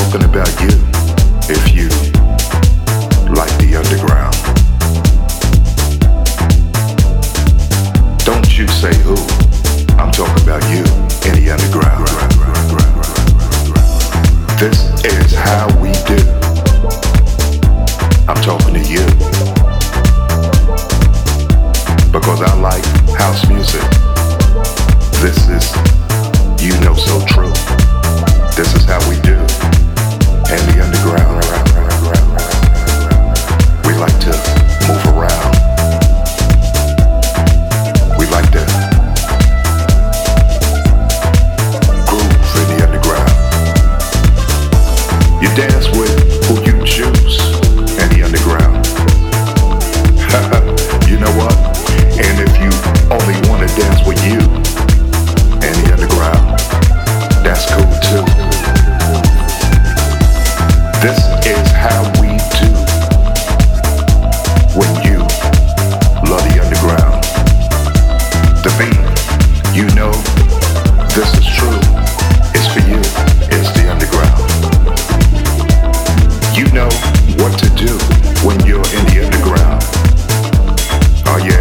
talking about you if you like the underground. Don't you say who, I'm talking about you in the underground. This is how we do. I'm talking to you because I like house music. This is, you know, so true. This is how we do. In the underground, we like to move around. We like to groove in the underground. You dance with who you choose in the underground. You know what? And if you only want to dance with you in the underground, that's cool too. This is how we do when you love the underground. The beat, you know, this is true. It's for you, it's the underground. You know what to do when you're in the underground. Oh yeah.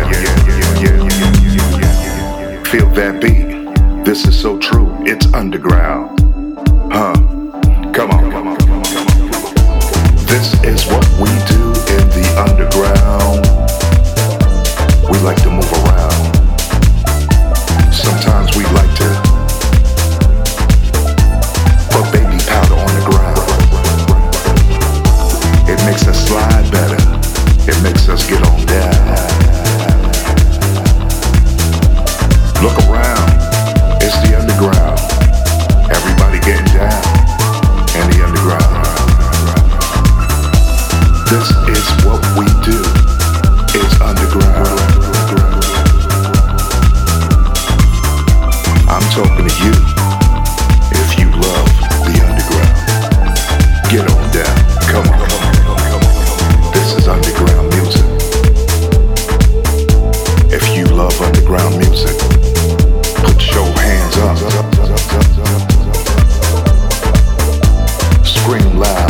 Feel that beat. This is so true. It's underground. Huh? Come on. This is what we do in the underground. We like to move around. Sometimes we like to put baby powder on the ground. It makes us slide better. It makes us get on down. Look around. It's the underground. Everybody getting down in the underground. This is what we do. It's underground. I'm talking to you. If you love the underground, get on down. Come on. This is underground music. If you love underground music, put your hands up. Scream loud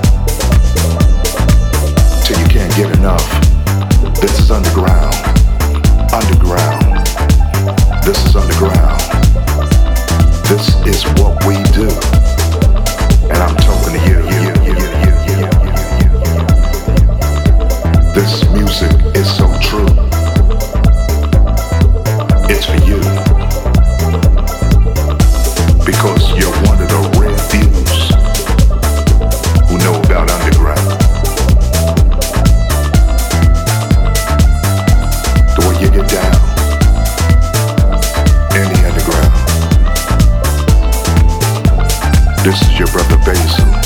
till you can't get enough. This is underground. Underground. This is underground. This is what we do. And I'm talking to you. This music is so true. It's for you. Because you're one of the rare fews who know about underground. The way you get down in the underground. This is your brother Basil.